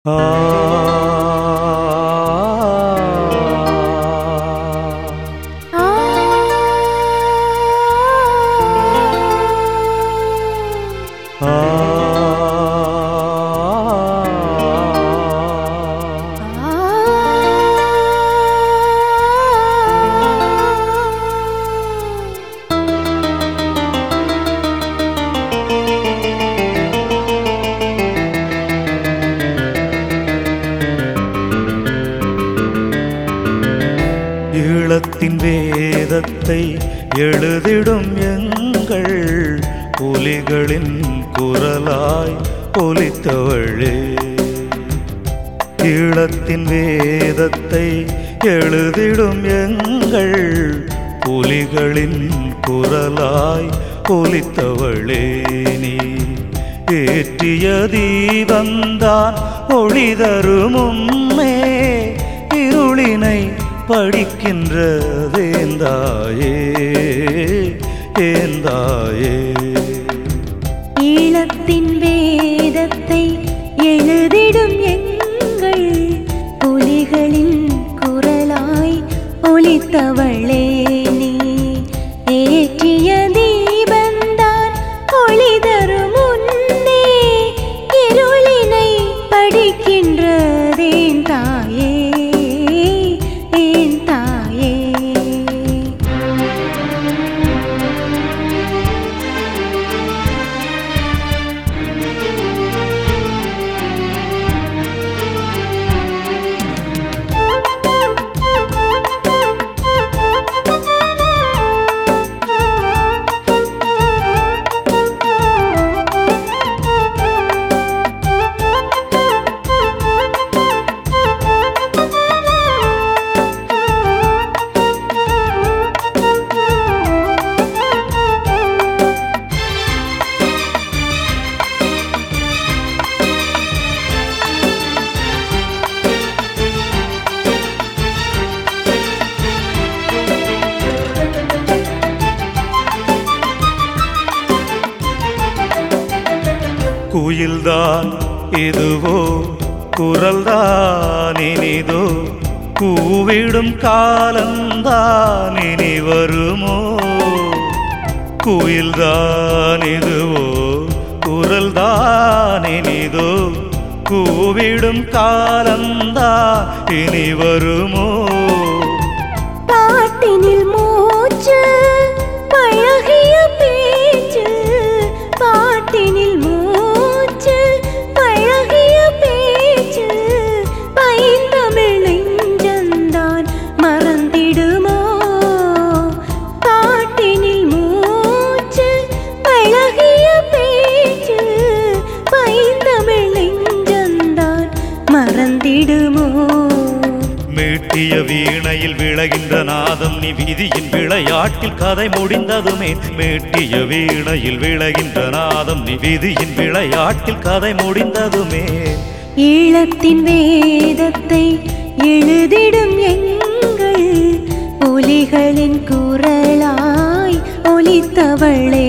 ஆ ஈழத்தின் வேதத்தை எழுதிடும் எங்கள் புலிகளின் குரலாய் ஒலித்தவளே. ஈழத்தின் வேதத்தை எழுதிடும் எங்கள் புலிகளின் குரலாய் ஒலித்தவளே. நீ ஏற்றிய தீபந்தான் ஒளி தரும் முன்னே இருளினை படிக்கின்ற வேந்தாயே ஏந்தாயே. ஈழத்தின் வேதத்தை எழுதிடும் எங்கள் புலிகளின் குரலாய் ஒலித்தவளே. நீ ஏற்றிய தீபந்தான் ஒளி தரும் முன்னே இருளினை படிக்கின்றதேன் தாயே. குயில்தான் இதுவோ குரல்தான் இனிதோ கூவிடும் காலந்தான் இனி வருமோ. குயில்தான் இதுவோ குரல்தான் இனிதோ கூவிடும் காலந்தான் இனி வருமோ. பாட்டினில் மூச்சு பழகிய பேச்சு, பாட்டினில் மூச்சு பழகிய பேச்சு பைந்தமிழ் நெஞ்சந்தான் மறந்திடுமோ. பாட்டினில் மூச்சு பழகிய பேச்சு பைந்தமிழ் நெஞ்சந்தான் மறந்திடுமோ. மீட்டிய வீணையில் விளைகின்ற நாதம் நீ விதியின் விளையாட்டில் கதை முடிந்ததுமே. மீட்டிய வீணையில் விளைகின்ற நாதம் நீ விதியின் விளையாட்டில் கதை முடிந்ததுமே. ஈழத்தின் வேதத்தை எழுதிடும் எங்கள் புலிகளின் குரலாய் ஒலித்தவளே.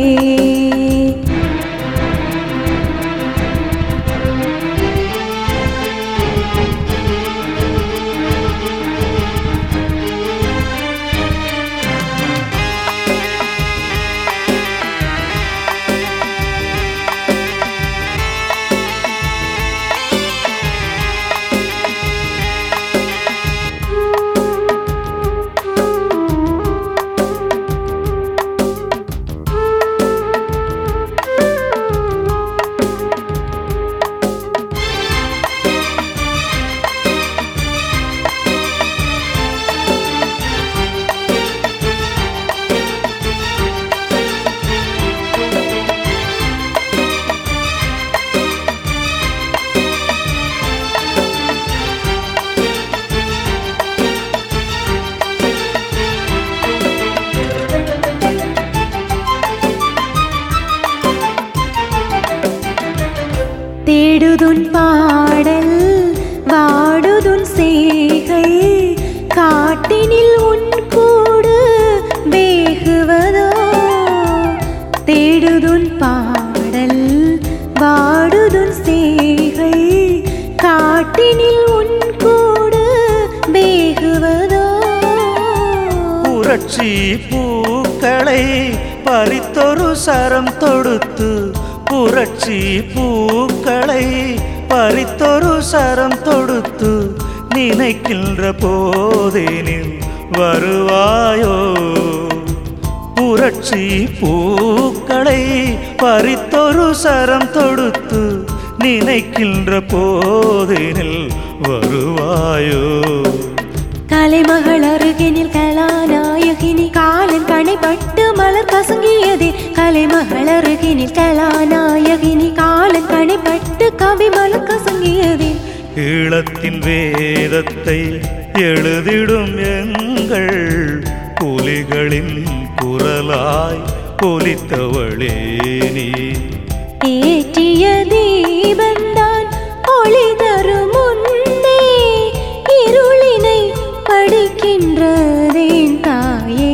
காட்டினில் உன் கூடு வேகுவதோ புரட்சி பூக்களை பறித்தொரு சரம் தொடுத்து புரட்சி பூக்களை பறித்தொரு சரம் தொடுத்து நினைக்கின்ற போதேனில் வருவாயோ புரட்சி பூக்களை பறித்தொரு சரம் தொடுத்து நினைக்கின்ற போதேனில் வருவாயோ கலைமகள் அருகினில் கலாநாயகினி காலன் கணைப்பட்டு மலர் கசங்கியதே கலைமகள் அருகினில் கலாநாயகினி காலன் கணைப்பட்டு கவி மலர் கசங்கியதே ஈழத்தின் வேதத்தை எழுதிடும் எங்கள் புலிகளின் குரலாய் ஒலித்தவளே நீ ஏற்றிய தீபந்தான் ஒளி தரும் முன்னே இருளினை படிக்கின்றதேன் தாயே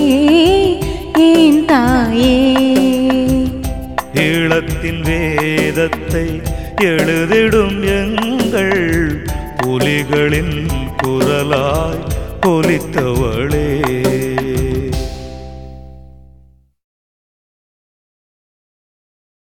ஏன் தாயே ஈழத்தின் வேதத்தை எழுதிடும் எங்கள் புலிகளின் குரலாய் ஒலித்தவளே